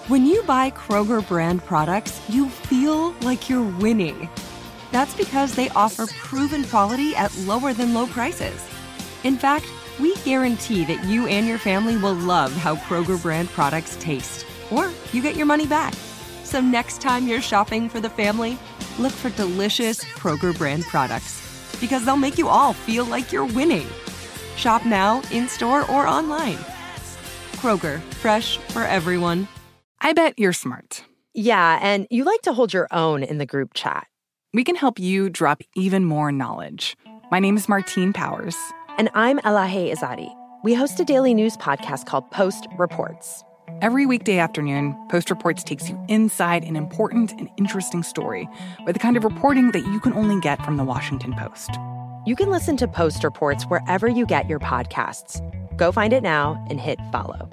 When you buy Kroger brand products, you feel like you're winning. That's because they offer proven quality at lower than low prices. In fact, we guarantee that you and your family will love how Kroger brand products taste, or you get your money back. So next time you're shopping for the family, look for delicious Kroger brand products, because they'll make you all feel like you're winning. Shop now, in-store, or online. Kroger, fresh for everyone. I bet you're smart. Yeah, and you like to hold your own in the group chat. We can help you drop even more knowledge. My name is Martine Powers. And I'm Elahe Izadi. We host a daily news podcast called Post Reports. Every weekday afternoon, Post Reports takes you inside an important and interesting story with the kind of reporting that you can only get from the Washington Post. You can listen to Post Reports wherever you get your podcasts. Go find it now and hit follow.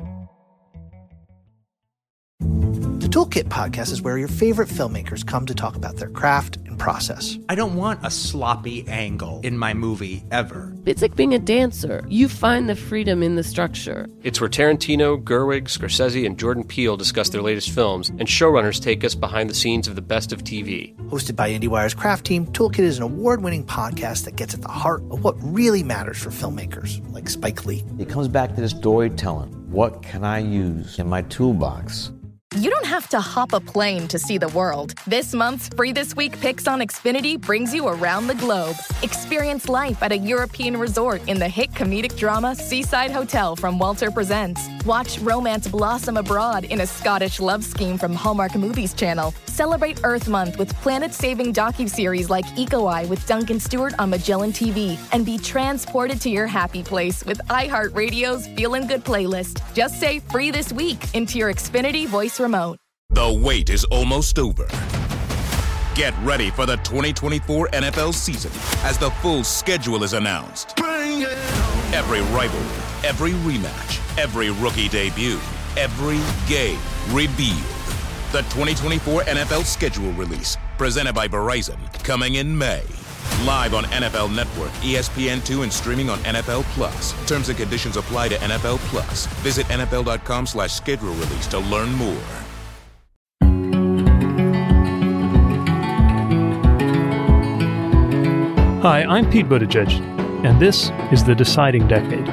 The Toolkit podcast is where your favorite filmmakers come to talk about their craft and process. I don't want a sloppy angle in my movie ever. It's like being a dancer. You find the freedom in the structure. It's where Tarantino, Gerwig, Scorsese, and Jordan Peele discuss their latest films, and showrunners take us behind the scenes of the best of TV. Hosted by IndieWire's craft team, Toolkit is an award-winning podcast that gets at the heart of what really matters for filmmakers, like Spike Lee. It comes back to the storytelling. What can I use in my toolbox? You don't have to hop a plane to see the world. This month's Free This Week picks on Xfinity brings you around the globe. Experience life at a European resort in the hit comedic drama Seaside Hotel from Walter Presents. Watch romance blossom abroad in a Scottish love scheme from Hallmark Movies Channel. Celebrate Earth Month with planet-saving docuseries like Eco Eye with Duncan Stewart on Magellan TV. And be transported to your happy place with iHeartRadio's Feelin' Good playlist. Just say Free This Week into your Xfinity voice remote. The wait is almost over. Get ready for the 2024 NFL season as the full schedule is announced. Every rivalry, every rematch, every rookie debut, every game revealed. The 2024 NFL schedule release, presented by Verizon, coming in May. Live on NFL Network, ESPN2, and streaming on NFL Plus. Terms and conditions apply to NFL Plus. Visit NFL.com/schedule release to learn more. Hi, I'm Pete Buttigieg, and this is The Deciding Decade.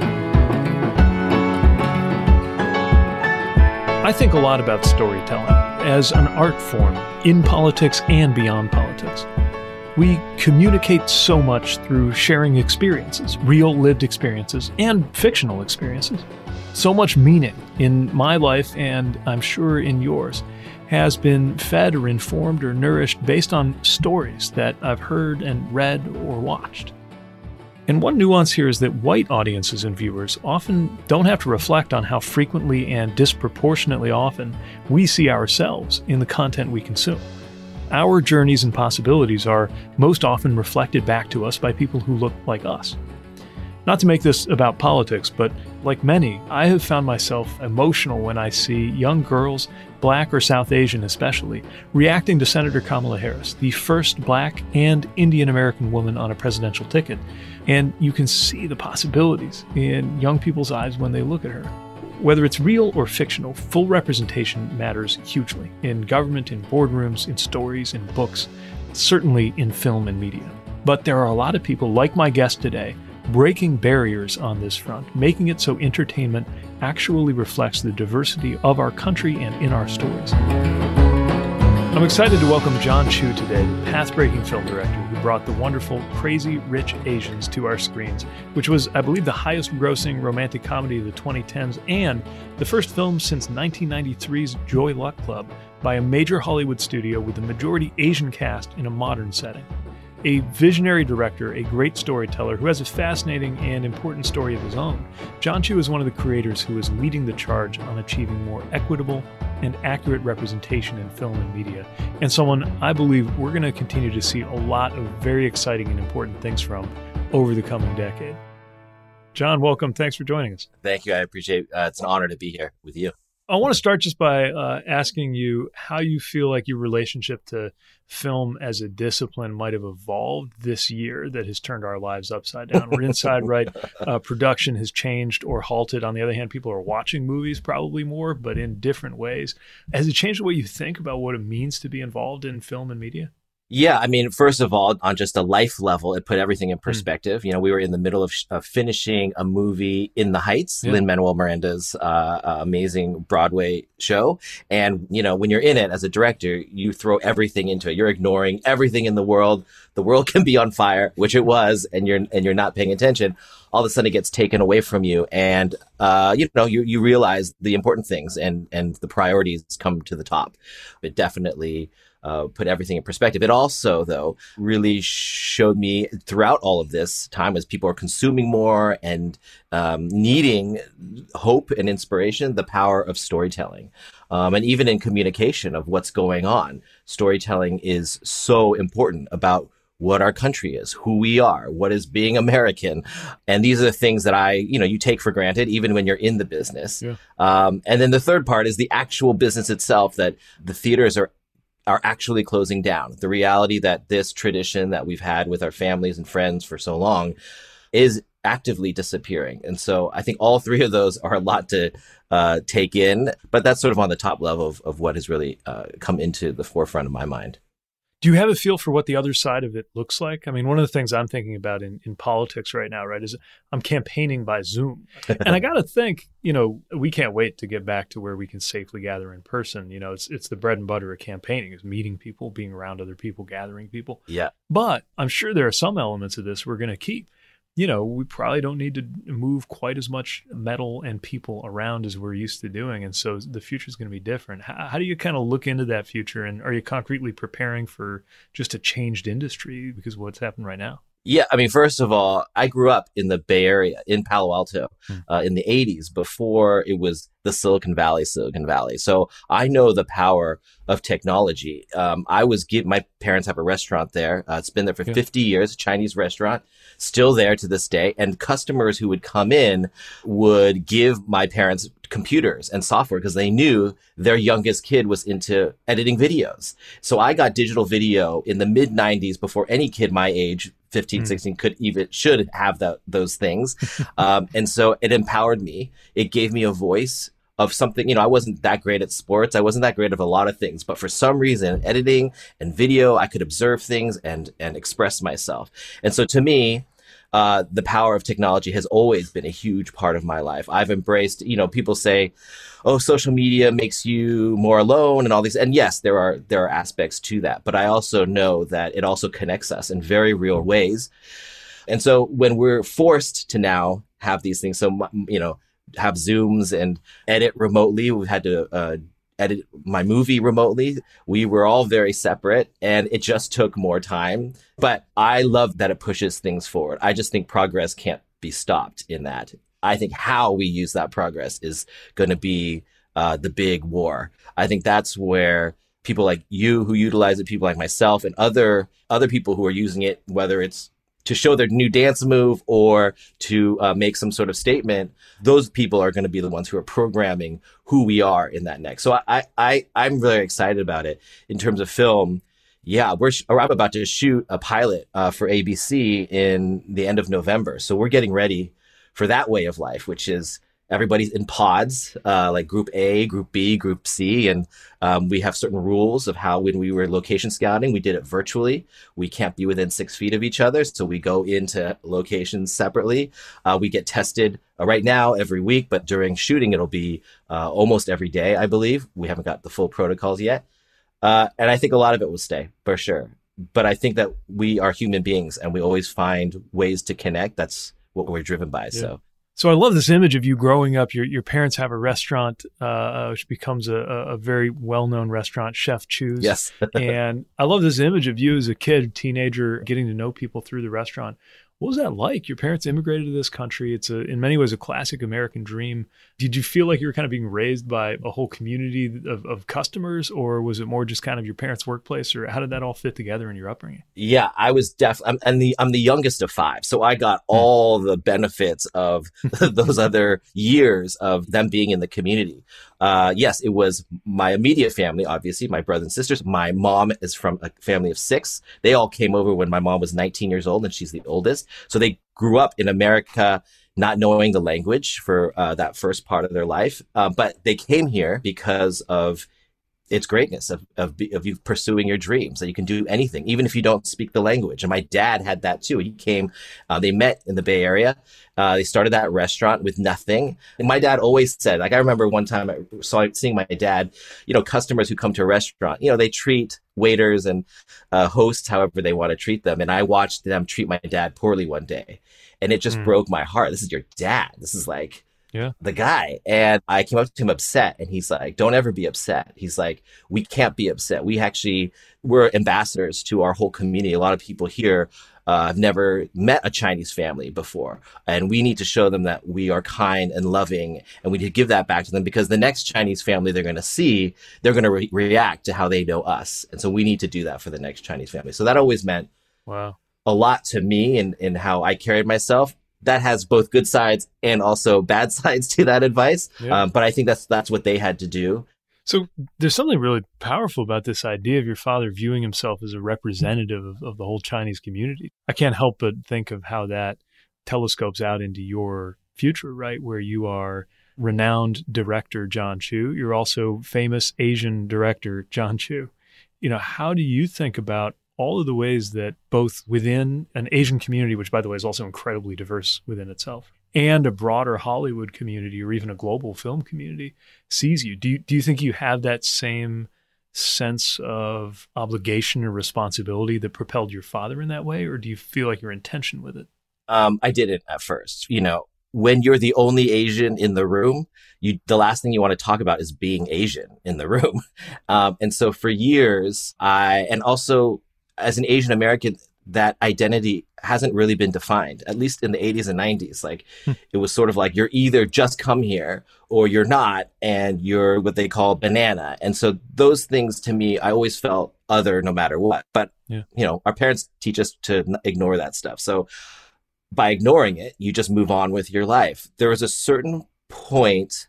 I think a lot about storytelling as an art form in politics and beyond politics. We communicate so much through sharing experiences, real lived experiences, and fictional experiences. So much meaning in my life, and I'm sure in yours, has been fed or informed or nourished based on stories that I've heard and read or watched. And one nuance here is that white audiences and viewers often don't have to reflect on how frequently and disproportionately often we see ourselves in the content we consume. Our journeys and possibilities are most often reflected back to us by people who look like us. Not to make this about politics, but like many, I have found myself emotional when I see young girls, Black or South Asian especially, reacting to Senator Kamala Harris, the first Black and Indian American woman on a presidential ticket. And you can see the possibilities in young people's eyes when they look at her. Whether it's real or fictional, full representation matters hugely in government, in boardrooms, in stories, in books, certainly in film and media. But there are a lot of people, like my guest today, breaking barriers on this front, making it so entertainment actually reflects the diversity of our country and in our stories. I'm excited to welcome Jon Chu today, the path-breaking film director who brought the wonderful Crazy Rich Asians to our screens, which was, I believe, the highest-grossing romantic comedy of the 2010s and the first film since 1993's Joy Luck Club by a major Hollywood studio with a majority Asian cast in a modern setting. A visionary director, a great storyteller who has a fascinating and important story of his own, Jon Chu is one of the creators who is leading the charge on achieving more equitable and accurate representation in film and media, and someone I believe we're going to continue to see a lot of very exciting and important things from over the coming decade. Jon, welcome. Thanks for joining us. Thank you. I appreciate it. It's an honor to be here with you. I want to start just by asking you how you feel like your relationship to film as a discipline might have evolved this year that has turned our lives upside down. We're inside, right? Production has changed or halted. On the other hand, people are watching movies probably more, but in different ways. Has it changed the way you think about what it means to be involved in film and media? Yeah, I mean, first of all, on just a life level, it put everything in perspective. You know, we were in the middle of finishing a movie, In the Heights, Lin-Manuel Miranda's amazing Broadway show. And, you know, when you're in it as a director, you throw everything into it. You're ignoring everything in the world. The world can be on fire, which it was, and you're not paying attention. All of a sudden it gets taken away from you. And, you realize the important things and the priorities come to the top. It definitely put everything in perspective. It also, though, really showed me throughout all of this time as people are consuming more and needing hope and inspiration, the power of storytelling. And even in communication of what's going on, storytelling is so important about what our country is, who we are, what is being American. And these are the things that you take for granted, even when you're in the business. Yeah. And then the third part is the actual business itself, that the theaters are actually closing down. The reality that this tradition that we've had with our families and friends for so long is actively disappearing. And so I think all three of those are a lot to take in, but that's sort of on the top level of what has really come into the forefront of my mind. Do you have a feel for what the other side of it looks like? I mean, one of the things I'm thinking about in politics right now, right, is I'm campaigning by Zoom. And I got to think, we can't wait to get back to where we can safely gather in person. It's the bread and butter of campaigning, is meeting people, being around other people, gathering people. Yeah. But I'm sure there are some elements of this we're going to keep. We probably don't need to move quite as much metal and people around as we're used to doing. And so the future is going to be different. How do you kind of look into that future? And are you concretely preparing for just a changed industry because of what's happened right now? Yeah, I mean, first of all, I grew up in the Bay Area, in Palo Alto, in the 80s, before it was the Silicon Valley. So I know the power of technology. My parents have a restaurant there. It's been there for 50 years, a Chinese restaurant, still there to this day. And customers who would come in would give my parents computers and software because they knew their youngest kid was into editing videos. So I got digital video in the mid 90s before any kid my age, 15, 16, should have those things. And so it empowered me. It gave me a voice of something. I wasn't that great at sports. I wasn't that great of a lot of things, but for some reason, editing and video, I could observe things and express myself. And so to me, the power of technology has always been a huge part of my life. I've embraced, people say, oh, social media makes you more alone and all these. And yes, there are aspects to that. But I also know that it also connects us in very real ways. And so when we're forced to now have these things, have Zooms and edit remotely, we've had to edit my movie remotely. We were all very separate and it just took more time. But I love that it pushes things forward. I just think progress can't be stopped in that. I think how we use that progress is going to be the big war. I think that's where people like you who utilize it, people like myself and other people who are using it, whether it's to show their new dance move or to make some sort of statement, those people are going to be the ones who are programming who we are in that next. So I'm really excited about it. In terms of film, yeah, I'm about to shoot a pilot for ABC in the end of November. So we're getting ready for that way of life, which is everybody's in pods, like Group A, Group B, Group C. And we have certain rules of how, when we were location scouting, we did it virtually. We can't be within 6 feet of each other. So we go into locations separately. We get tested right now every week, but during shooting, it'll be almost every day, I believe. We haven't got the full protocols yet. And I think a lot of it will stay, for sure. But I think that we are human beings and we always find ways to connect. That's what we're driven by. Yeah. So I love this image of you growing up. Your parents have a restaurant, which becomes a very well-known restaurant, Chef Chu's. Yes. And I love this image of you as a kid, teenager, getting to know people through the restaurant. What was that like? Your parents immigrated to this country. It's in many ways a classic American dream. Did you feel like you were kind of being raised by a whole community of customers, or was it more just kind of your parents' workplace, or how did that all fit together in your upbringing? Yeah, I was I'm the youngest of 5, so I got all the benefits of those other years of them being in the community. Yes, it was my immediate family, obviously, my brothers and sisters. My mom is from a family of 6. They all came over when my mom was 19 years old, and she's the oldest. So they grew up in America, not knowing the language for that first part of their life. But they came here because of its greatness of you pursuing your dreams, that you can do anything, even if you don't speak the language. And my dad had that too. He came, they met in the Bay Area. They started that restaurant with nothing. And my dad always said, like, I remember one time I saw seeing my dad, customers who come to a restaurant, they treat waiters and hosts however they want to treat them. And I watched them treat my dad poorly one day. And it just broke my heart. This is your dad. This is like, the guy. And I came up to him upset, and he's like, don't ever be upset. He's like, we can't be upset. We're ambassadors to our whole community. A lot of people here have never met a Chinese family before. And we need to show them that we are kind and loving, and we need to give that back to them, because the next Chinese family they're going to see, they're going to react to how they know us. And so we need to do that for the next Chinese family. So that always meant a lot to me in how I carried myself. That has both good sides and also bad sides to that advice. Yeah. But I think that's what they had to do. So there's something really powerful about this idea of your father viewing himself as a representative of the whole Chinese community. I can't help but think of how that telescopes out into your future, right? Where you are renowned director John Chu. You're also famous Asian director John Chu. How do you think about all of the ways that both within an Asian community, which by the way is also incredibly diverse within itself, and a broader Hollywood community or even a global film community sees you? Do you think you have that same sense of obligation or responsibility that propelled your father in that way, or do you feel like you're in tension with it? I didn't at first. When you're the only Asian in the room, the last thing you want to talk about is being Asian in the room. And so for years, and also as an Asian American, that identity hasn't really been defined, at least in the 80s and 90s. Like it was sort of like, you're either just come here or you're not, and you're what they call banana. And so those things, to me, I always felt other no matter what. But, our parents teach us to ignore that stuff. So by ignoring it, you just move on with your life. There was a certain point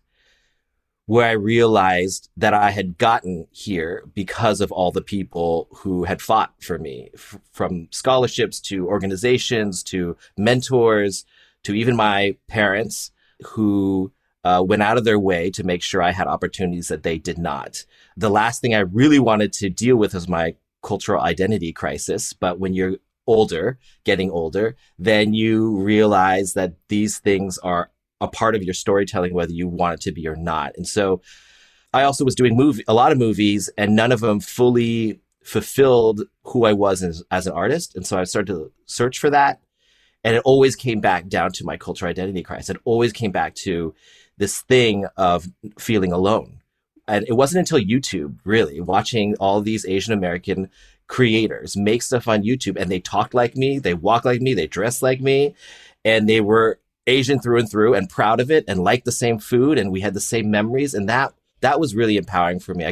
where I realized that I had gotten here because of all the people who had fought for me, from scholarships to organizations to mentors to even my parents, who went out of their way to make sure I had opportunities that they did not. The last thing I really wanted to deal with was my cultural identity crisis. But when you're getting older, then you realize that these things are a part of your storytelling, whether you want it to be or not. And so I also was doing a lot of movies, and none of them fully fulfilled who I was as an artist. And so I started to search for that. And it always came back down to my cultural identity crisis. It always came back to this thing of feeling alone. And it wasn't until YouTube, really, watching all these Asian American creators make stuff on YouTube, and they talked like me, they walked like me, they dressed like me, and they were Asian through and through and proud of it and liked the same food, and we had the same memories. And that was really empowering for me.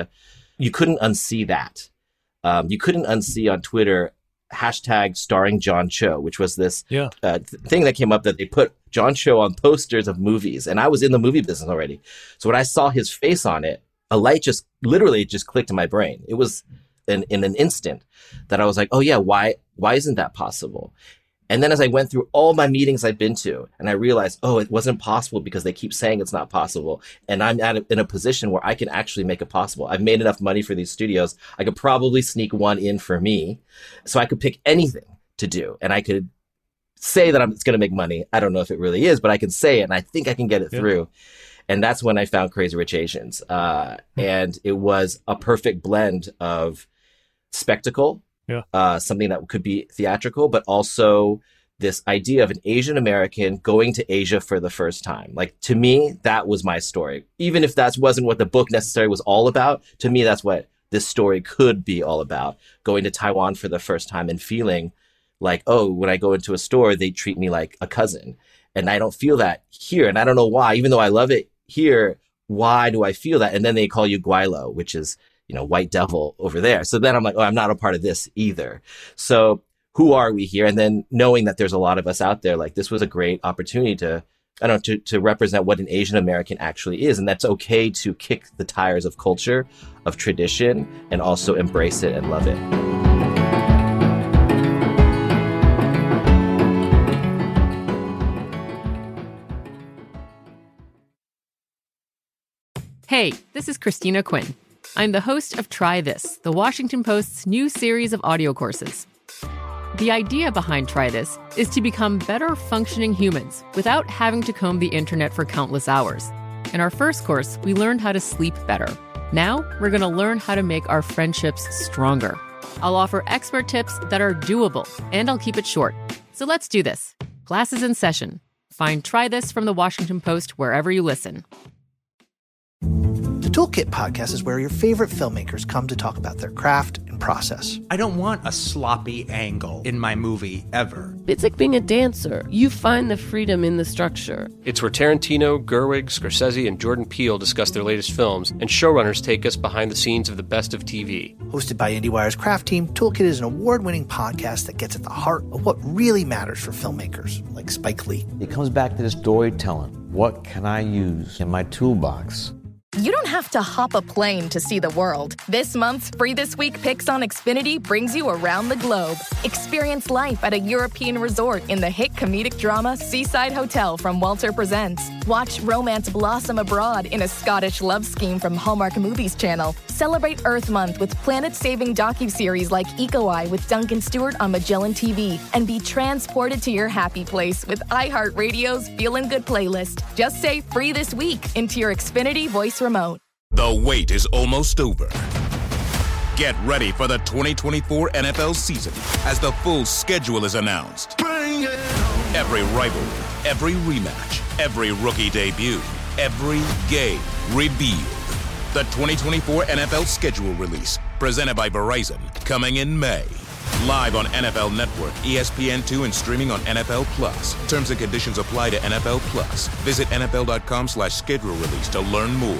You couldn't unsee that. You couldn't unsee on Twitter #starring John Cho, which was this thing that came up that they put John Cho on posters of movies. And I was in the movie business already. So when I saw his face on it, a light literally clicked in my brain. It was in an instant that I was like, oh yeah, why isn't that possible? And then as I went through all my meetings I've been to, and I realized, oh, it wasn't possible because they keep saying it's not possible. And I'm in a position where I can actually make it possible. I've made enough money for these studios. I could probably sneak one in for me. So I could pick anything to do. And I could say that it's going to make money. I don't know if it really is, but I can say it, and I think I can get it through. And that's when I found Crazy Rich Asians. And it was a perfect blend of spectacle, something that could be theatrical, but also this idea of an Asian American going to Asia for the first time. Like, to me, that was my story. Even if that wasn't what the book necessarily was all about, to me, that's what this story could be all about. Going to Taiwan for the first time and feeling like, oh, when I go into a store, they treat me like a cousin. And I don't feel that here. And I don't know why, even though I love it here, why do I feel that? And then they call you Guaylo, which is, white devil over there. So then I'm like, oh, I'm not a part of this either. So who are we here? And then knowing that there's a lot of us out there, like this was a great opportunity to represent what an Asian American actually is. And that's okay to kick the tires of culture, of tradition, and also embrace it and love it. Hey, this is Christina Quinn. I'm the host of Try This, the Washington Post's new series of audio courses. The idea behind Try This is to become better functioning humans without having to comb the internet for countless hours. In our first course, we learned how to sleep better. Now, we're going to learn how to make our friendships stronger. I'll offer expert tips that are doable, and I'll keep it short. So let's do this. Class is in session. Find Try This from the Washington Post wherever you listen. The Toolkit podcast is where your favorite filmmakers come to talk about their craft and process. I don't want a sloppy angle in my movie ever. It's like being a dancer. You find the freedom in the structure. It's where Tarantino, Gerwig, Scorsese, and Jordan Peele discuss their latest films, and showrunners take us behind the scenes of the best of TV. Hosted by IndieWire's craft team, Toolkit is an award-winning podcast that gets at the heart of what really matters for filmmakers, like Spike Lee. It comes back to the storytelling. What can I use in my toolbox? You don't have to hop a plane to see the world. This month's Free This Week Picks on Xfinity brings you around the globe. Experience life at a European resort in the hit comedic drama Seaside Hotel from Walter Presents. Watch romance blossom abroad in a Scottish love scheme from Hallmark Movies Channel. Celebrate Earth Month with planet-saving docuseries like Eco Eye with Duncan Stewart on Magellan TV. And be transported to your happy place with iHeartRadio's Feelin' Good playlist. Just say Free This Week into your Xfinity voice remote. The wait is almost over. Get ready for the 2024 NFL season as the full schedule is announced. Every rivalry, every rematch, every rookie debut, every game revealed. The 2024 NFL schedule release, presented by Verizon, coming in May. Live on NFL Network, ESPN2, and streaming on NFL Plus. Terms and conditions apply to NFL Plus. Visit NFL.com/schedule release to learn more.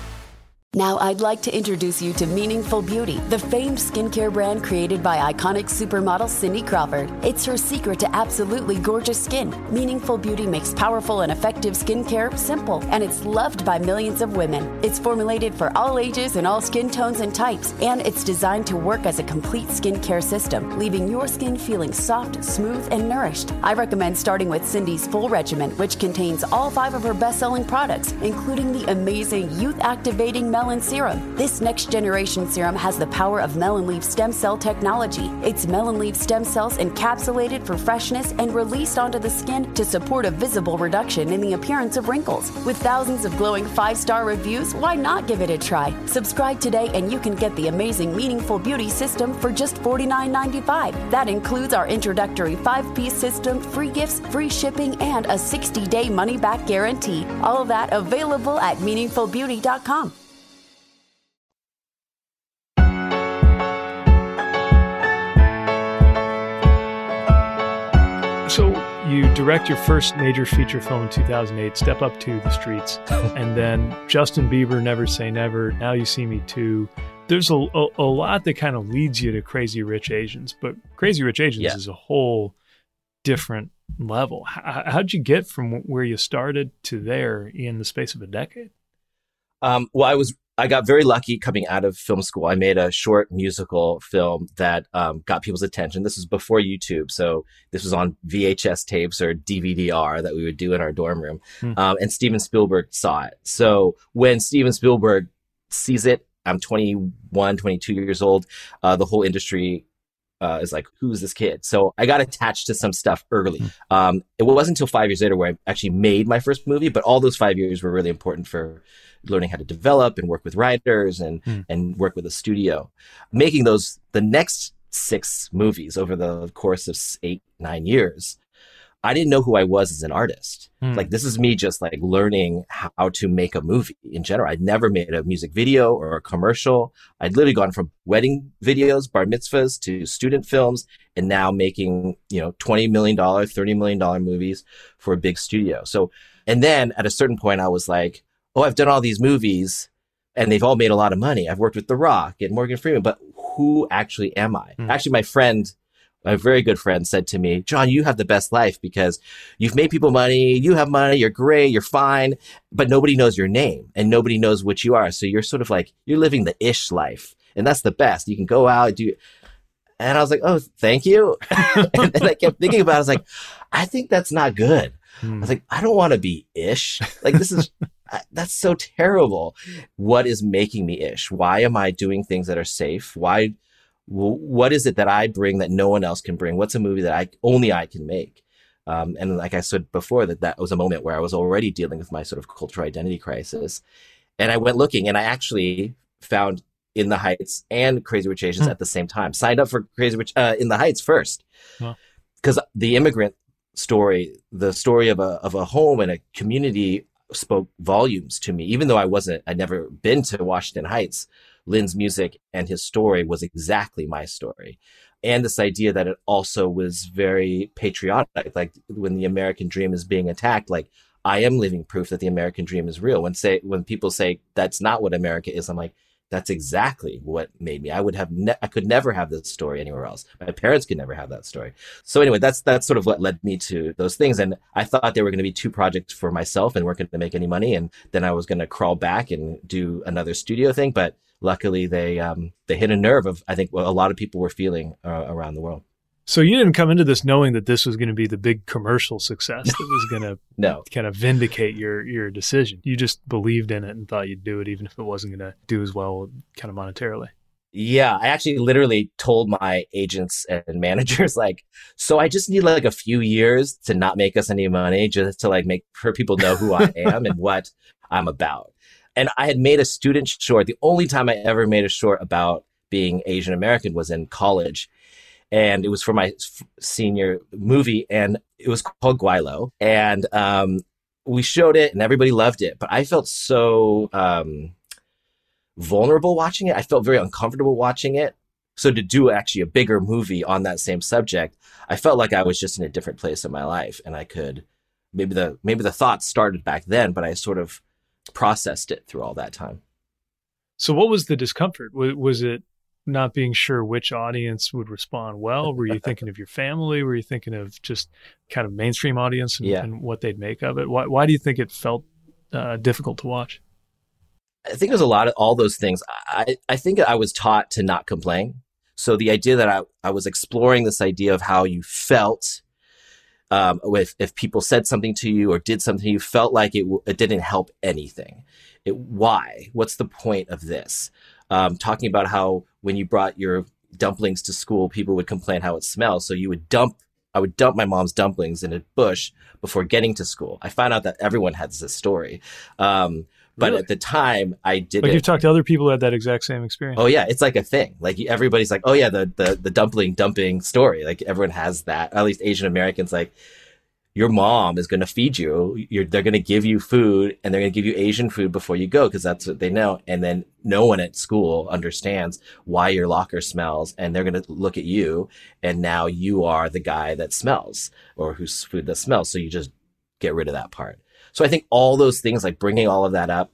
Now I'd like to introduce you to Meaningful Beauty, the famed skincare brand created by iconic supermodel Cindy Crawford. It's her secret to absolutely gorgeous skin. Meaningful Beauty makes powerful and effective skincare simple, and it's loved by millions of women. It's formulated for all ages and all skin tones and types, and it's designed to work as a complete skincare system, leaving your skin feeling soft, smooth, and nourished. I recommend starting with Cindy's full regimen, which contains all 5 of her best-selling products, including the amazing youth-activating Melon Serum. This next-generation serum has the power of melon leaf stem cell technology. It's melon leaf stem cells encapsulated for freshness and released onto the skin to support a visible reduction in the appearance of wrinkles. With thousands of glowing 5-star reviews, why not give it a try? Subscribe today and you can get the amazing Meaningful Beauty system for just $49.95. That includes our introductory 5-piece system, free gifts, free shipping, and a 60-day money-back guarantee. All of that available at meaningfulbeauty.com. So you direct your first major feature film in 2008, Step Up to the Streets, and then Justin Bieber, Never Say Never, Now You See Me Too. There's a lot that kind of leads you to Crazy Rich Asians, but Crazy Rich Asians is a whole different level. How'd you get from where you started to there in the space of a decade? Well, I got very lucky coming out of film school. I made a short musical film that got people's attention. This was before YouTube, so this was on VHS tapes or DVD-R that we would do in our dorm room. And Steven Spielberg saw it. So when Steven Spielberg sees it, I'm 21, 22 years old. The whole industry is like, who's this kid? So I got attached to some stuff early. It wasn't until 5 years later where I actually made my first movie, but all those 5 years were really important for learning how to develop and work with writers and work with a studio. Making the next 6 movies over the course of 8-9 years, I didn't know who I was as an artist. Like, this is me just like learning how to make a movie in general. I'd never made a music video or a commercial. I'd literally gone from wedding videos, bar mitzvahs, to student films, and now making, $20 million, $30 million movies for a big studio. So, and then at a certain point I was like, oh, I've done all these movies and they've all made a lot of money. I've worked with The Rock and Morgan Freeman, but who actually am I? Actually, my very good friend said to me, John, you have the best life because you've made people money, you have money, you're great, you're fine, but nobody knows your name and nobody knows what you are. So you're sort of like, you're living the ish life. And that's the best. You can go out and do. And I was like, oh, thank you. And then I kept thinking about it. I was like, I think that's not good. I was like, I don't want to be ish. Like, this is, that's so terrible. What is making me ish? Why am I doing things that are safe? What is it that I bring that no one else can bring? What's a movie that only I can make? And like I said before, that was a moment where I was already dealing with my sort of cultural identity crisis. And I went looking, and I actually found In the Heights and Crazy Rich Asians at the same time. Signed up for Crazy Rich In the Heights first, because the immigrant story, the story of a home and a community, spoke volumes to me. Even though I'd never been to Washington Heights, Lin's music and his story was exactly my story. And this idea that it also was very patriotic, like when the American dream is being attacked, like, I am living proof that the American dream is real. When people say that's not what America is, I'm like, that's exactly what made me. I could never have this story anywhere else. My parents could never have that story. So anyway, that's sort of what led me to those things. And I thought there were going to be 2 projects for myself and weren't going to make any money. And then I was going to crawl back and do another studio thing. But luckily they hit a nerve of, I think, what a lot of people were feeling around the world. So you didn't come into this knowing that this was going to be the big commercial success that was going to kind of vindicate your decision. You just believed in it and thought you'd do it even if it wasn't going to do as well kind of monetarily. Yeah, I actually literally told my agents and managers, like, so I just need like a few years to not make us any money, just to like make sure people know who I am and what I'm about. And I had made a student short. The only time I ever made a short about being Asian American was in college. And it was for my senior movie, and it was called Guaylo. And we showed it, and everybody loved it. But I felt so vulnerable watching it. I felt very uncomfortable watching it. So to do actually a bigger movie on that same subject, I felt like I was just in a different place in my life, and I could maybe the thoughts started back then, but I sort of processed it through all that time. So what was the discomfort? Was it not being sure which audience would respond well? Were you thinking of your family? Were you thinking of just kind of mainstream audience and what they'd make of it? Why do you think it felt difficult to watch? I think there's a lot of all those things. I think I was taught to not complain. So the idea that I was exploring this idea of how you felt if people said something to you or did something, you felt like it didn't help anything. Why? What's the point of this? Talking about how when you brought your dumplings to school, people would complain how it smells. So I would dump my mom's dumplings in a bush before getting to school. I found out that everyone has this story. But really? At the time I did You've talked to other people who had that exact same experience. Oh yeah. It's like a thing. Like everybody's like, oh yeah, the dumpling dumping story. Like everyone has that, at least Asian Americans, like, your mom is going to feed you. They're going to give you food, and they're going to give you Asian food before you go, because that's what they know. And then no one at school understands why your locker smells, and they're going to look at you, and now you are the guy that smells, or whose food that smells. So you just get rid of that part. So I think all those things, like bringing all of that up,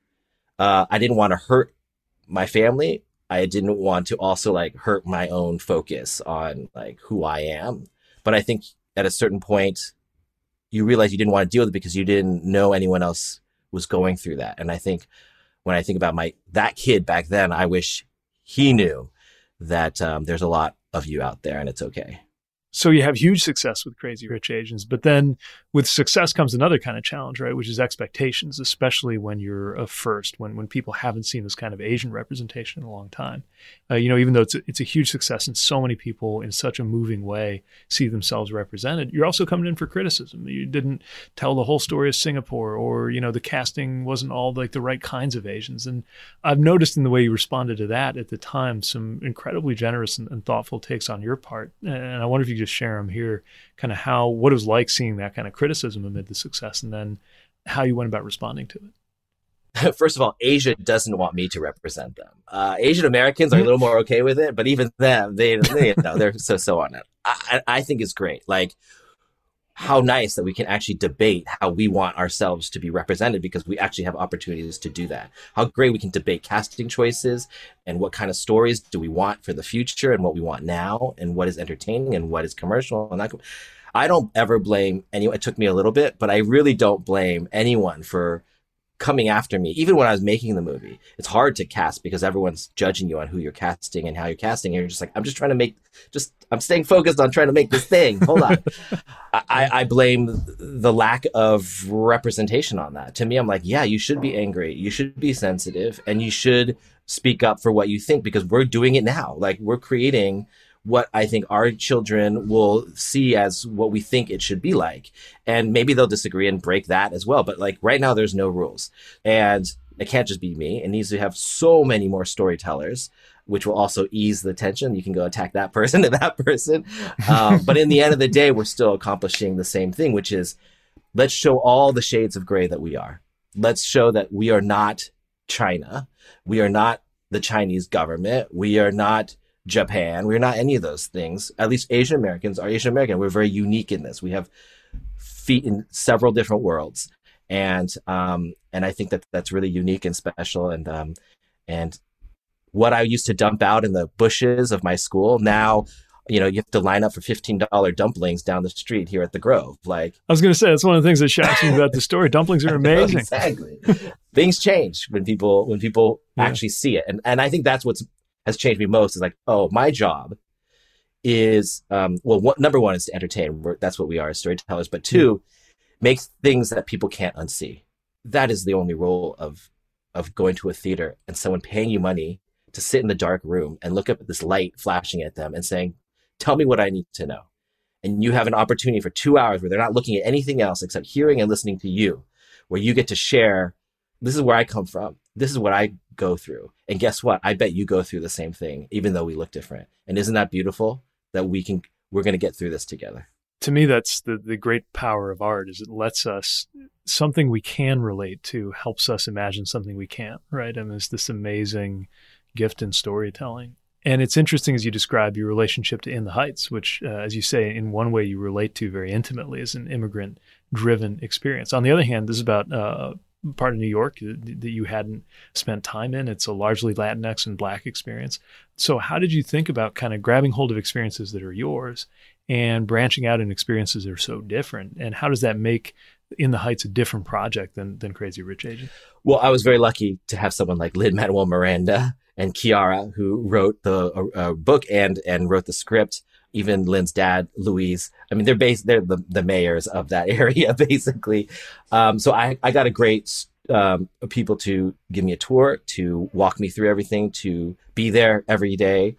I didn't want to hurt my family. I didn't want to also like hurt my own focus on like who I am. But I think at a certain point, you realize you didn't want to deal with it because you didn't know anyone else was going through that. And I think when I think about that kid back then, I wish he knew that there's a lot of you out there and it's okay. So you have huge success with Crazy Rich Asians, but then with success comes another kind of challenge, right? Which is expectations, especially when you're a first, when people haven't seen this kind of Asian representation in a long time. Even though it's a huge success and so many people in such a moving way see themselves represented, you're also coming in for criticism. You didn't tell the whole story of Singapore, or, the casting wasn't all like the right kinds of Asians. And I've noticed in the way you responded to that at the time, some incredibly generous and thoughtful takes on your part. And I wonder if you could just share them here, kind of what it was like seeing that kind of criticism amid the success, and then how you went about responding to it. First of all, Asia doesn't want me to represent them. Asian Americans are a little more okay with it, but even them, they're so on it. I think it's great. Like, how nice that we can actually debate how we want ourselves to be represented, because we actually have opportunities to do that. How great we can debate casting choices and what kind of stories do we want for the future and what we want now and what is entertaining and what is commercial. And I don't ever blame anyone. It took me a little bit, but I really don't blame anyone for coming after me. Even when I was making the movie, it's hard to cast because everyone's judging you on who you're casting and how you're casting. And you're just like, I'm staying focused on trying to make this thing. Hold on. I blame the lack of representation on that. To me, I'm like, yeah, you should be angry. You should be sensitive, and you should speak up for what you think, because we're doing it now. Like, we're creating what I think our children will see as what we think it should be like. And maybe they'll disagree and break that as well. But like right now, there's no rules. And it can't just be me. It needs to have so many more storytellers, which will also ease the tension. You can go attack that person and that person. But in the end of the day, we're still accomplishing the same thing, which is, let's show all the shades of gray that we are. Let's show that we are not China. We are not the Chinese government. We are not Japan. We're not any of those things. At least Asian Americans are Asian American. We're very unique in this. We have feet in several different worlds. And I think that that's really unique and special. And what I used to dump out in the bushes of my school, now, you have to line up for $15 dumplings down the street here at the Grove. Like, I was going to say, that's one of the things that shocks me about the story. Dumplings are amazing. Exactly. Things change when people actually see it. And I think that's what has changed me most, is like, oh, my job is, number one is to entertain. That's what we are as storytellers. But two, make things that people can't unsee. That is the only role of going to a theater and someone paying you money to sit in the dark room and look up at this light flashing at them and saying, tell me what I need to know. And you have an opportunity for 2 hours where they're not looking at anything else except hearing and listening to you, where you get to share, this is where I come from. This is what I go through. And guess what? I bet you go through the same thing, even though we look different. And isn't that beautiful that we're going to get through this together? To me, that's the great power of art, is it lets us, something we can relate to helps us imagine something we can't, right? And it's this amazing gift in storytelling. And it's interesting as you describe your relationship to In the Heights, which, as you say, in one way you relate to very intimately as an immigrant-driven experience. On the other hand, this is about part of New York that you hadn't spent time in. It's a largely Latinx and Black experience. So how did you think about kind of grabbing hold of experiences that are yours and branching out in experiences that are so different? And how does that make In the Heights a different project than Crazy Rich Asians? Well, I was very lucky to have someone like Lin-Manuel Miranda and Kiara, who wrote the book and wrote the script. Even Lin's dad, Luis. I mean, they're the mayors of that area, basically. So I got a great people to give me a tour, to walk me through everything, to be there every day.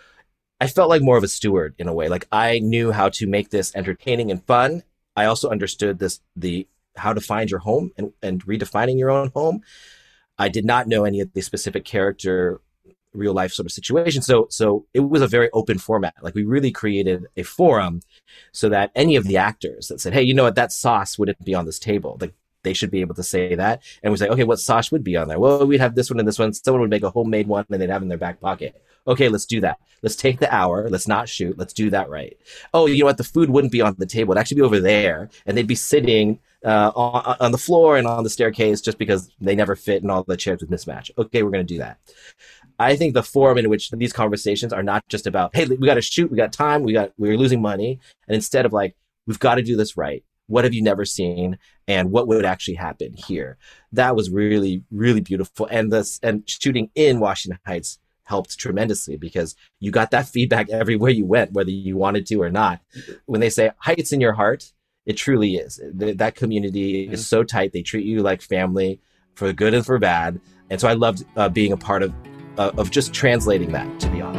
I felt like more of a steward in a way. Like, I knew how to make this entertaining and fun. I also understood how to find your home and redefining your own home. I did not know any of the specific character, real life sort of situation. So it was a very open format. Like, we really created a forum so that any of the actors that said, hey, you know what, that sauce wouldn't be on this table. Like, they should be able to say that. And we say, okay, what sauce would be on there? Well, we'd have this one and this one. Someone would make a homemade one and they'd have it in their back pocket. Okay, let's do that. Let's take the hour. Let's not shoot. Let's do that right. Oh, you know what? The food wouldn't be on the table. It'd actually be over there. And they'd be sitting on the floor and on the staircase just because they never fit and all the chairs would mismatch. Okay, we're going to do that. I think the forum in which these conversations are not just about, hey, we got to shoot, we got time, we're losing money. And instead of like, we've got to do this right. What have you never seen? And what would actually happen here? That was really, really beautiful. And shooting in Washington Heights helped tremendously because you got that feedback everywhere you went, whether you wanted to or not. When they say Heights in your heart, it truly is. That community is so tight. They treat you like family for good and for bad. And so I loved being a part of just translating that, to be honest.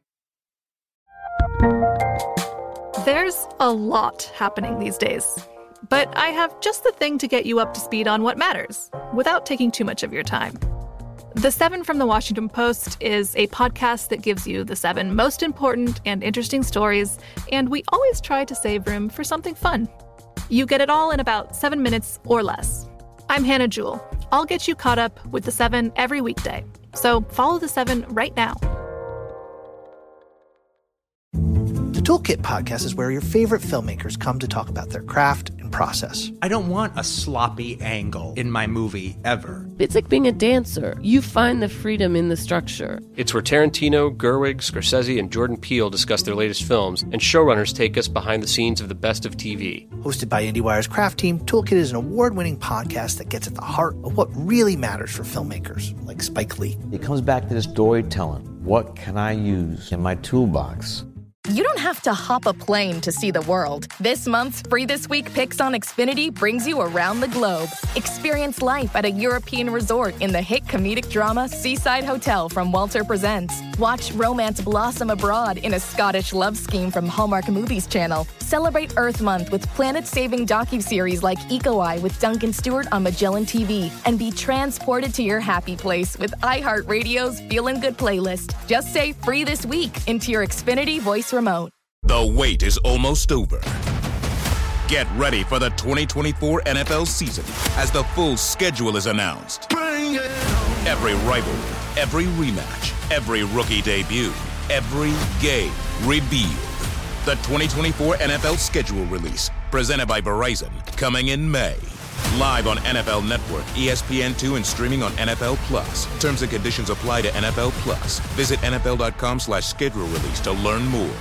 There's a lot happening these days. but I have just the thing to get you up to speed on what matters, without taking too much of your time. The 7 from the Washington Post is a podcast that gives you the 7 most important and interesting stories, and we always try to save room for something fun. You get it all in about 7 minutes or less. I'm Hannah Jewell. I'll get you caught up with the 7 every weekday. So follow the 7 right now. The Toolkit podcast is where your favorite filmmakers come to talk about their craft and process. I don't want a sloppy angle in my movie ever. It's like being a dancer. You find the freedom in the structure. It's where Tarantino, Gerwig, Scorsese, and Jordan Peele discuss their latest films, and showrunners take us behind the scenes of the best of TV. Hosted by IndieWire's craft team, Toolkit is an award-winning podcast that gets at the heart of what really matters for filmmakers, like Spike Lee. It comes back to the storytelling. What can I use in my toolbox? You don't have to hop a plane to see the world. This month's Free This Week Picks on Xfinity brings you around the globe. Experience life at a European resort in the hit comedic drama Seaside Hotel from Walter Presents. Watch romance blossom abroad in a Scottish love scheme from Hallmark Movies Channel. Celebrate Earth Month with planet-saving docuseries like Eco Eye with Duncan Stewart on Magellan TV. And be transported to your happy place with iHeartRadio's Feelin' Good playlist. Just say Free This Week into your Xfinity voice remote. The wait is almost over. Get ready for the 2024 NFL season as the full schedule is announced. Every rivalry, every rematch, every rookie debut, every game revealed. The 2024 NFL schedule release, presented by Verizon, coming in May. Live on NFL Network, ESPN2, and streaming on NFL Plus. Terms and conditions apply to NFL Plus. Visit NFL.com/schedule release to learn more.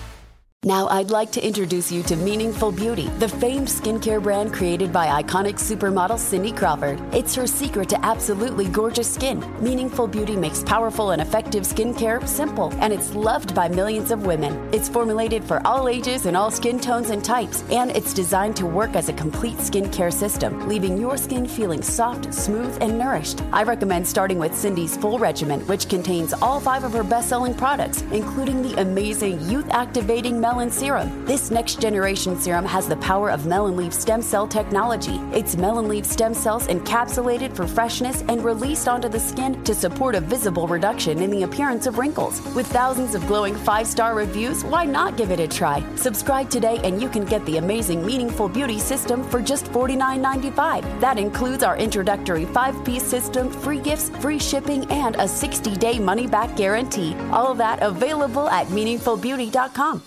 Now I'd like to introduce you to Meaningful Beauty, the famed skincare brand created by iconic supermodel Cindy Crawford. It's her secret to absolutely gorgeous skin. Meaningful Beauty makes powerful and effective skincare simple, and it's loved by millions of women. It's formulated for all ages and all skin tones and types, and it's designed to work as a complete skincare system, leaving your skin feeling soft, smooth, and nourished. I recommend starting with Cindy's full regimen, which contains all 5 of her best-selling products, including the amazing youth-activating Melon Serum. This next-generation serum has the power of melon leaf stem cell technology. It's melon leaf stem cells encapsulated for freshness and released onto the skin to support a visible reduction in the appearance of wrinkles. With thousands of glowing 5-star reviews, why not give it a try? Subscribe today and you can get the amazing Meaningful Beauty system for just $49.95. That includes our introductory 5-piece system, free gifts, free shipping, and a 60-day money-back guarantee. All of that available at meaningfulbeauty.com.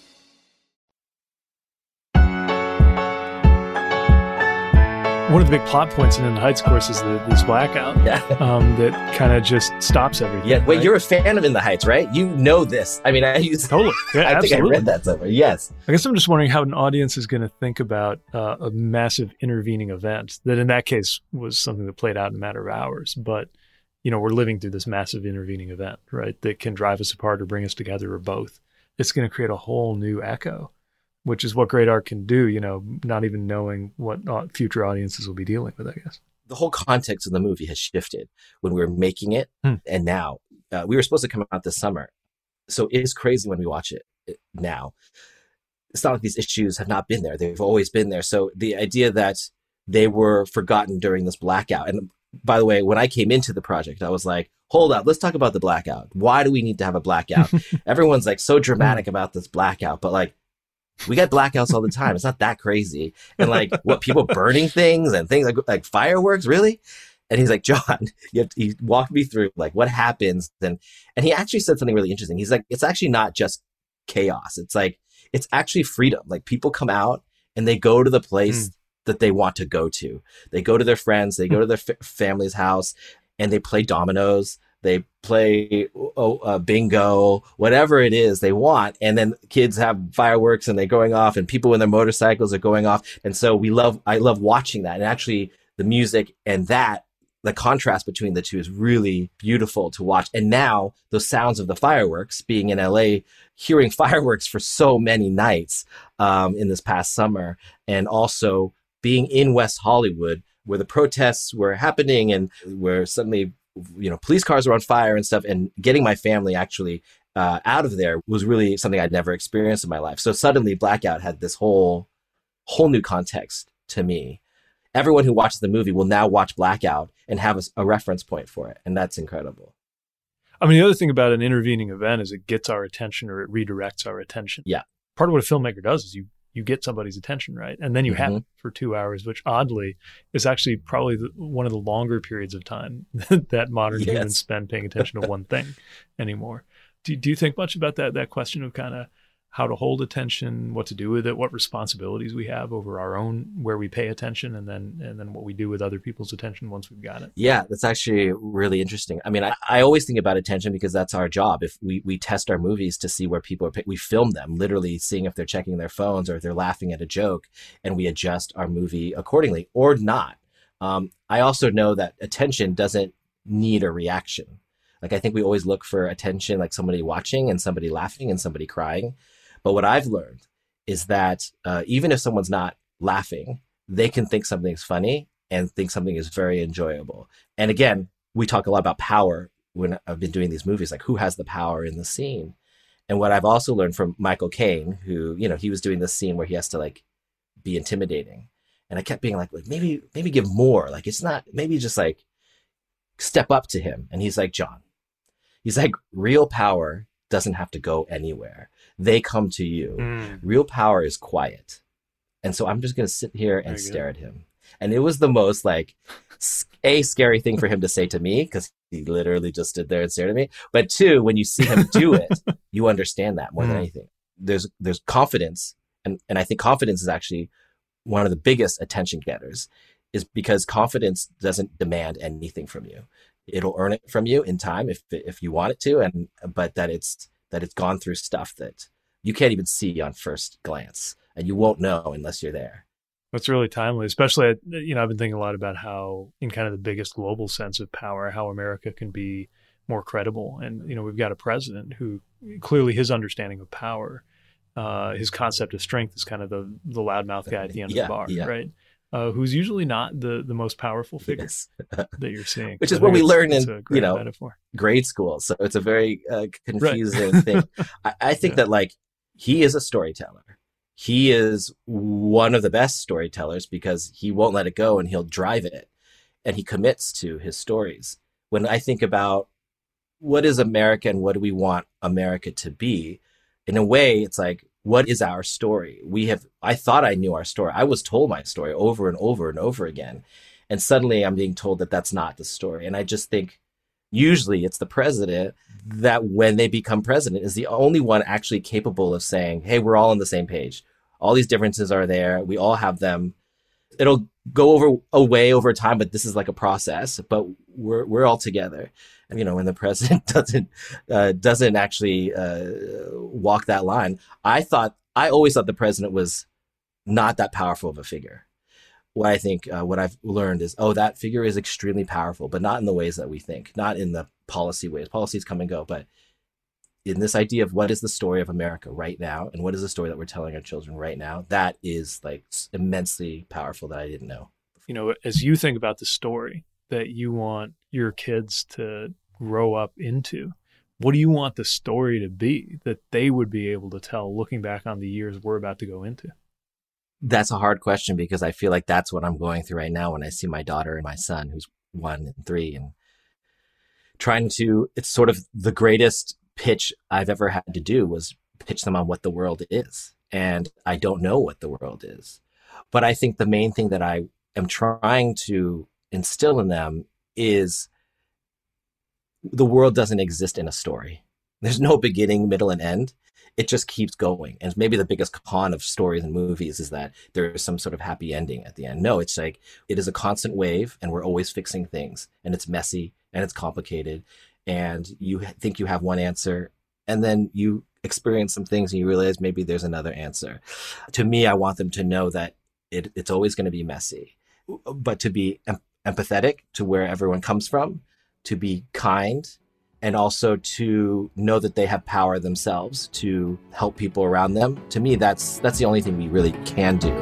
One of the big plot points in the Heights, of course, is this blackout that kind of just stops everything. Yeah, wait, right? You're a fan of In the Heights, right? You know this. I mean, totally. Yeah, I think I read that somewhere. Yes. I guess I'm just wondering how an audience is going to think about a massive intervening event that, in that case, was something that played out in a matter of hours. But we're living through this massive intervening event, right? That can drive us apart or bring us together or both. It's going to create a whole new echo, which is what great art can do, not even knowing what future audiences will be dealing with, I guess. The whole context of the movie has shifted when we were making it. And now we were supposed to come out this summer. So it is crazy when we watch it now. It's not like these issues have not been there. They've always been there. So the idea that they were forgotten during this blackout. And by the way, when I came into the project, I was like, hold up, let's talk about the blackout. Why do we need to have a blackout? Everyone's like so dramatic about this blackout, but like, we got blackouts all the time. It's not that crazy. And like, what, people burning things and things like fireworks, really? And he's like, John, he walked me through like what happens. And he actually said something really interesting. He's like, it's actually not just chaos. It's like, it's actually freedom. Like people come out and they go to the place that they want to go to. They go to their friends, they go to their family's house, and they play dominoes. They play bingo, whatever it is they want. And then kids have fireworks and they're going off, and people in their motorcycles are going off. And so I love watching that. And actually the music and the contrast between the two is really beautiful to watch. And now those sounds of the fireworks, being in LA, hearing fireworks for so many nights in this past summer, and also being in West Hollywood where the protests were happening and where suddenly police cars were on fire and stuff, and getting my family actually out of there was really something I'd never experienced in my life. So suddenly Blackout had this whole whole new context to me. Everyone who watches the movie will now watch Blackout and have a reference point for it. And that's incredible. I mean, the other thing about an intervening event is it gets our attention, or it redirects our attention. Yeah. Part of what a filmmaker does is you get somebody's attention, right? And then you have it for 2 hours, which oddly is actually probably one of the longer periods of time that modern humans spend paying attention to one thing anymore. Do you think much about that question of kind of how to hold attention, what to do with it, what responsibilities we have over our own, where we pay attention, and then what we do with other people's attention once we've got it? Yeah, that's actually really interesting. I mean, I always think about attention because that's our job. If we test our movies to see where people are, we film them, literally seeing if they're checking their phones or if they're laughing at a joke, and we adjust our movie accordingly or not. I also know that attention doesn't need a reaction. Like, I think we always look for attention, like somebody watching and somebody laughing and somebody crying. But what I've learned is that even if someone's not laughing, they can think something's funny and think something is very enjoyable. And again, we talk a lot about power when I've been doing these movies, like who has the power in the scene. And what I've also learned from Michael Caine, who, he was doing this scene where he has to like be intimidating. And I kept being like maybe give more. Like, it's not, maybe just like step up to him. And he's like, John, he's like, real power doesn't have to go anywhere. They come to you. Real power is quiet. And so I'm just going to sit here and stare at him. And it was the most like scary thing for him to say to me, because he literally just stood there and stared at me. But two, when you see him do it, you understand that more than anything. There's confidence. And I think confidence is actually one of the biggest attention getters, is because confidence doesn't demand anything from you. It'll earn it from you in time if you want it to, but that it's gone through stuff that you can't even see on first glance, and you won't know unless you're there. That's really timely, especially, I've been thinking a lot about how, in kind of the biggest global sense of power, how America can be more credible. And, we've got a president who clearly his understanding of power, his concept of strength is kind of the loudmouth guy at the end of the bar, right? Who's usually not the most powerful figure that you're seeing. Which is what we learn in, grade school. So it's a very confusing thing. I think that like, he is a storyteller. He is one of the best storytellers because he won't let it go and he'll drive it, and he commits to his stories. When I think about what is America and what do we want America to be, in a way, it's like, what is our story? I thought I knew our story. I was told my story over and over and over again. And suddenly I'm being told that that's not the story. And I just think usually it's the president that, when they become president, is the only one actually capable of saying, hey, we're all on the same page. All these differences are there. We all have them. It'll go away over time, but this is like a process, but we're all together. And, when the president doesn't actually walk that line, I always thought the president was not that powerful of a figure. What I've learned is, that figure is extremely powerful, but not in the ways that we think, not in the policy ways. Policies come and go, but in this idea of what is the story of America right now, and what is the story that we're telling our children right now, that is like immensely powerful that I didn't know. As you think about the story that you want your kids to grow up into, what do you want the story to be that they would be able to tell looking back on the years we're about to go into? That's a hard question, because I feel like that's what I'm going through right now when I see my daughter and my son, who's 1 and 3, and it's sort of the greatest pitch I've ever had to do was pitch them on what the world is. And I don't know what the world is. But I think the main thing that I am trying to instill in them is the world doesn't exist in a story. There's no beginning, middle, and end. It just keeps going. And maybe the biggest con of stories and movies is that there is some sort of happy ending at the end. No, it's like, it is a constant wave, and we're always fixing things, and it's messy and it's complicated. And you think you have one answer, and then you experience some things and you realize maybe there's another answer. To me, I want them to know that it's always going to be messy, but to be empathetic to where everyone comes from, to be kind, and also to know that they have power themselves to help people around them. To me, that's the only thing we really can do.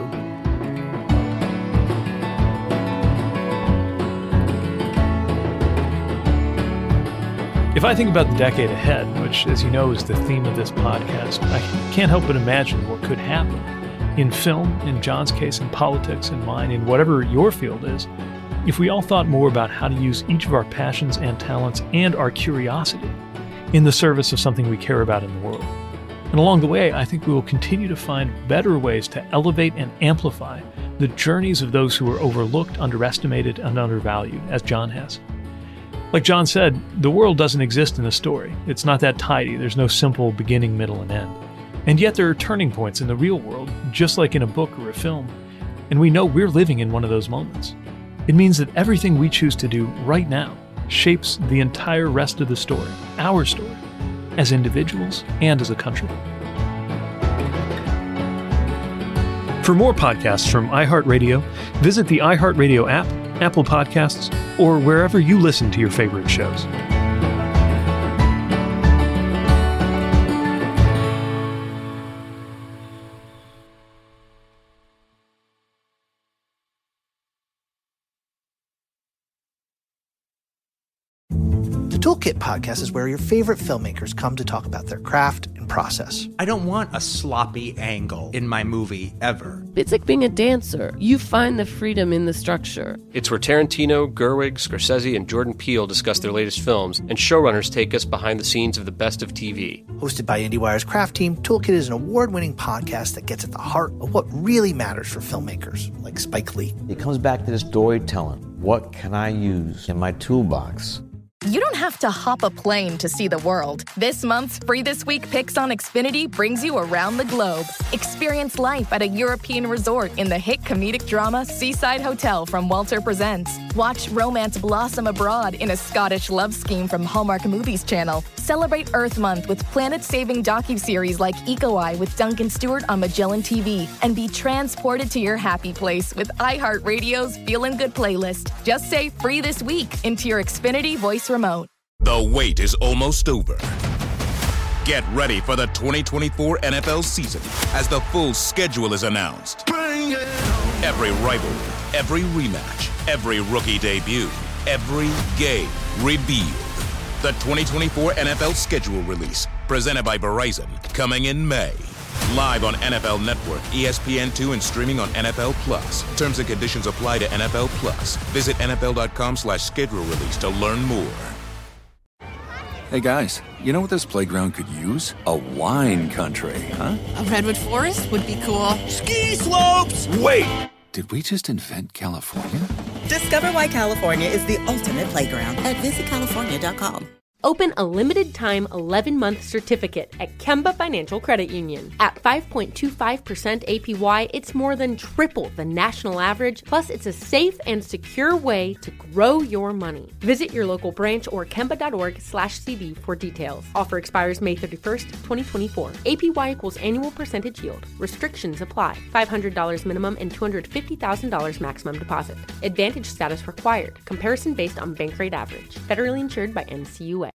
If I think about the decade ahead, which, as you know, is the theme of this podcast, I can't help but imagine what could happen. In film, in John's case, in politics, in mine, in whatever your field is, if we all thought more about how to use each of our passions and talents and our curiosity in the service of something we care about in the world. And along the way, I think we will continue to find better ways to elevate and amplify the journeys of those who are overlooked, underestimated, and undervalued, as John has. Like John said, the world doesn't exist in a story. It's not that tidy. There's no simple beginning, middle, and end. And yet there are turning points in the real world, just like in a book or a film. And we know we're living in one of those moments. It means that everything we choose to do right now shapes the entire rest of the story, our story, as individuals and as a country. For more podcasts from iHeartRadio, visit the iHeartRadio app, Apple Podcasts, or wherever you listen to your favorite shows. Toolkit Podcast is where your favorite filmmakers come to talk about their craft and process. I don't want a sloppy angle in my movie ever. It's like being a dancer. You find the freedom in the structure. It's where Tarantino, Gerwig, Scorsese, and Jordan Peele discuss their latest films, and showrunners take us behind the scenes of the best of TV. Hosted by IndieWire's Craft Team, Toolkit is an award-winning podcast that gets at the heart of what really matters for filmmakers, like Spike Lee. It comes back to the storytelling. What can I use in my toolbox? You don't have to hop a plane to see the world. This month's Free This Week Picks on Xfinity brings you around the globe. Experience life at a European resort in the hit comedic drama Seaside Hotel from Walter Presents. Watch romance blossom abroad in a Scottish love scheme from Hallmark Movies Channel. Celebrate Earth Month with planet-saving docuseries like Eco Eye with Duncan Stewart on Magellan TV. And be transported to your happy place with iHeartRadio's Feelin' Good playlist. Just say Free This Week into your Xfinity voice remote. The wait is almost over. Get ready for the 2024 NFL season as the full schedule is announced. Every rivalry, every rematch, every rookie debut, every game revealed. The 2024 NFL schedule release, presented by Verizon, coming in May. Live on NFL Network, ESPN2, and streaming on NFL Plus. Terms and conditions apply to NFL Plus. Visit NFL.com/schedule release to learn more. Hey guys, you know what this playground could use? A wine country, huh? A redwood forest would be cool. Ski slopes! Wait! Did we just invent California? Discover why California is the ultimate playground at visitcalifornia.com. Open a limited-time 11-month certificate at Kemba Financial Credit Union. At 5.25% APY, it's more than triple the national average, plus it's a safe and secure way to grow your money. Visit your local branch or kemba.org/cb for details. Offer expires May 31st, 2024. APY equals annual percentage yield. Restrictions apply. $500 minimum and $250,000 maximum deposit. Advantage status required. Comparison based on bank rate average. Federally insured by NCUA.